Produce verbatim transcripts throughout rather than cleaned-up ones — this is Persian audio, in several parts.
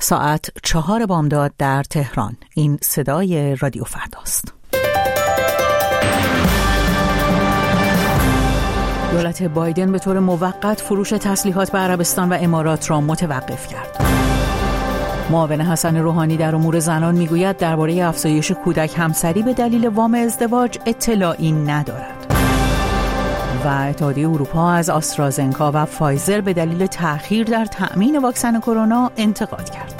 ساعت چهار بامداد در تهران. این صدای رادیو فرداست. دولت بایدن به طور موقت فروش تسلیحات به عربستان و امارات را متوقف کرد. معاون حسن روحانی در امور زنان میگوید درباره افزایش کودک همسری به دلیل وام ازدواج اطلاعی ندارد. و اتحادیه اروپا از آسترازنکا و فایزر به دلیل تأخیر در تأمین واکسن کرونا انتقاد کرد.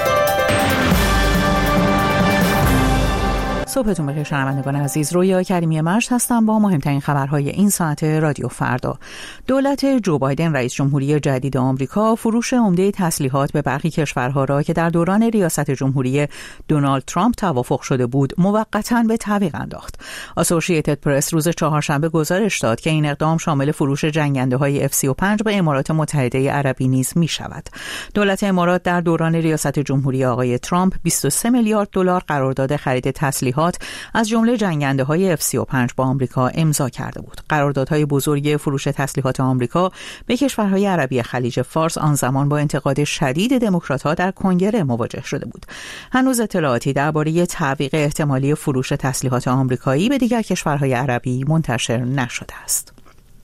صبحتون بخیر شنوندگان عزیز، رویا کریمی مجد هستم با مهمترین خبرهای این ساعت رادیو فردا. دولت جو بایدن رئیس جمهوری جدید آمریکا فروش عمده تسلیحات به برخی کشورها را که در دوران ریاست جمهوری دونالد ترامپ توافق شده بود موقتاً به تعویق انداخت. اسوسییتد پرس روز چهارشنبه گزارش داد که این اقدام شامل فروش جنگنده‌های اف سی و پنج به امارات متحده عربی نیز می‌شود. دولت امارات در دوران ریاست جمهوری آقای ترامپ بیست و سه میلیارد دلار قرارداد خرید تسلیحات از جمله جنگنده‌های اف سی و پنج با آمریکا امضا کرده بود. قراردادهای بزرگ فروش تسلیحات آمریکا به کشورهای عربی خلیج فارس آن زمان با انتقاد شدید دموکرات‌ها در کنگره مواجه شده بود. هنوز اطلاعاتی درباره تعویق احتمالی فروش تسلیحات آمریکایی به دیگر کشورهای عربی منتشر نشده است.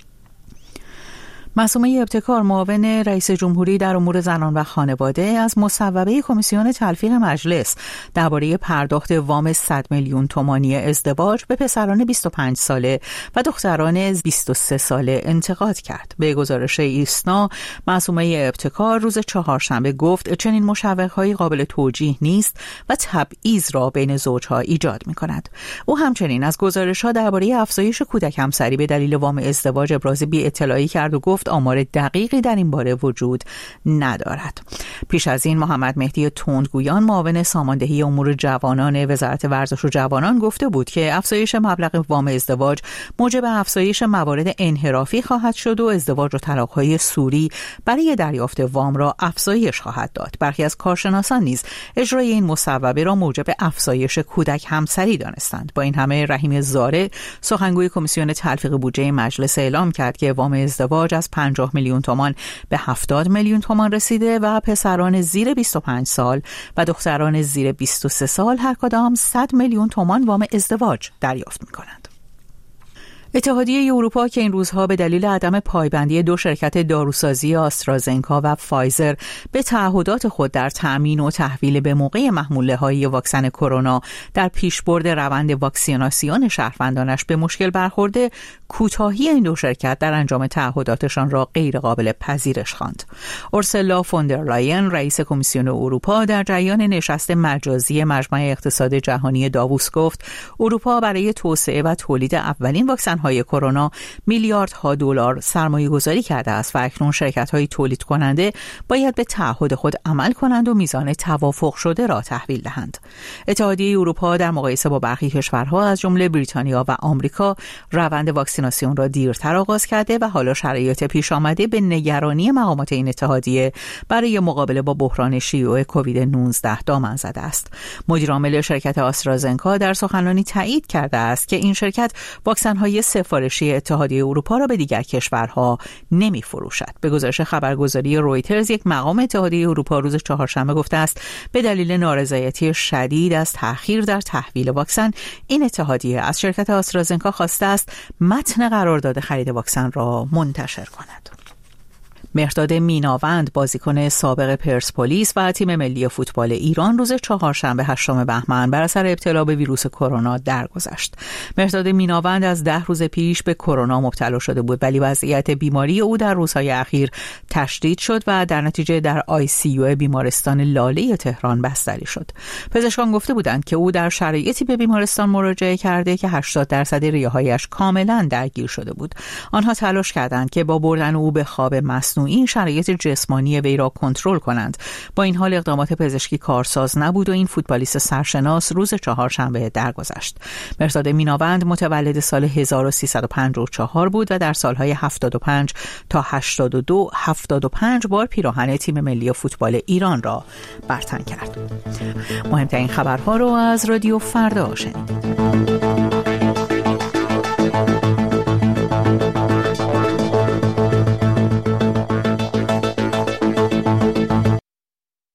معصومه ابتکار، معاون رئیس جمهوری در امور زنان و خانواده، از مصوبه کمیسیون تلفیق مجلس درباره پرداخت وام صد میلیون تومانی ازدواج به پسران بیست و پنج ساله و دختران بیست و سه ساله انتقاد کرد. به گزارش ایسنا، معصومه ابتکار روز چهارشنبه گفت چنین مشوق‌هایی قابل توجیه نیست و تبعیض را بین زوجها ایجاد می‌کند. او همچنین از گزارش‌ها درباره افزایش کودک همسری به دلیل وام ازدواج ابراز بی‌اطلاعی کرد و گفت آمار دقیقی در این باره وجود ندارد. پیش از این محمد مهدی تندگویان، معاون ساماندهی امور جوانان وزارت ورزش و جوانان، گفته بود که افزایش مبلغ وام ازدواج موجب افزایش موارد انحرافی خواهد شد و ازدواج و طلاق‌های سوری برای دریافت وام را افزایش خواهد داد. برخی از کارشناسان نیز اجرای این مصوبه را موجب افزایش کودک همسری دانستند. با این همه رحیم زاره، سخنگوی کمیسیون تلفیق بودجه مجلس، اعلام کرد که وام ازدواج از پنجاه میلیون تومان به هفتاد میلیون تومان رسیده و پسران زیر بیست و پنج سال و دختران زیر بیست و سه سال هر کدام صد میلیون تومان وام ازدواج دریافت می‌کنند. اتحادیه اروپا که این روزها به دلیل عدم پایبندی دو شرکت داروسازی آسترازنکا و فایزر به تعهدات خود در تأمین و تحویل به موقع محموله‌های واکسن کرونا در پیشبرد روند واکسیناسیون شهروندانش به مشکل برخورده، کوتاهی این دو شرکت در انجام تعهداتشان را غیر قابل پذیرش خواند. اورسولا فوندر لاین، رئیس کمیسیون اروپا، در جریان نشست مجازی مجمع اقتصاد جهانی داووس گفت اروپا برای توسعه و تولید اولین واکسن های کرونا میلیاردها دلار سرمایه گذاری کرده است و اکنون شرکت های تولید کننده باید به تعهد خود عمل کنند و میزان توافق شده را تحویل دهند. اتحادیه اروپا در مقایسه با برخی کشورها از جمله بریتانیا و آمریکا روند واکسیناسیون را دیرتر آغاز کرده و حالا شرایط پیش آمده به نگرانی مقامات این اتحادیه برای مقابله با بحران شیوع کووید نوزده دامن زده است. مدیر عامل شرکت آسترازنکا در سخنرانی تایید کرده است که این شرکت واکسن های سفارشی اتحادیه اروپا را به دیگر کشورها نمی فروشد. به گزارش خبرگزاری رویترز، یک مقام اتحادیه اروپا روز چهارشنبه گفته است به دلیل نارضایتی شدید از تأخیر در تحویل واکسن، این اتحادیه از شرکت آسترازنکا خواسته است متن قرارداد خرید واکسن را منتشر کند. مهرداد میناوند، بازیکن سابق پرسپولیس و تیم ملی فوتبال ایران، روز چهارشنبه هشتم بهمن بر اثر ابتلا به ویروس کرونا درگذشت. مهرداد میناوند از ده روز پیش به کرونا مبتلا شده بود، ولی وضعیت بیماری او در روزهای اخیر تشدید شد و در نتیجه در آی سی یو بیمارستان لاله تهران بستری شد. پزشکان گفته بودند که او در شرایطی به بیمارستان مراجعه کرده که هشتاد درصد ریه‌هایش کاملا درگیر شده بود. آنها تلاش کردند که با بردن او به خواب مصنوعی این شرایط جسمانی وی را کنترل کنند. با این حال اقدامات پزشکی کارساز نبود و این فوتبالیست سرشناس روز چهارشنبه درگذشت. مهرداد میناوند متولد سال هزار و سیصد و پنجاه و چهار بود و در سالهای هفتاد و پنج تا هشتاد و دو هفتاد و پنج بار پیراهن تیم ملی فوتبال ایران را برتن کرد. مهمترین خبرها رو از رادیو فردا شنیدید.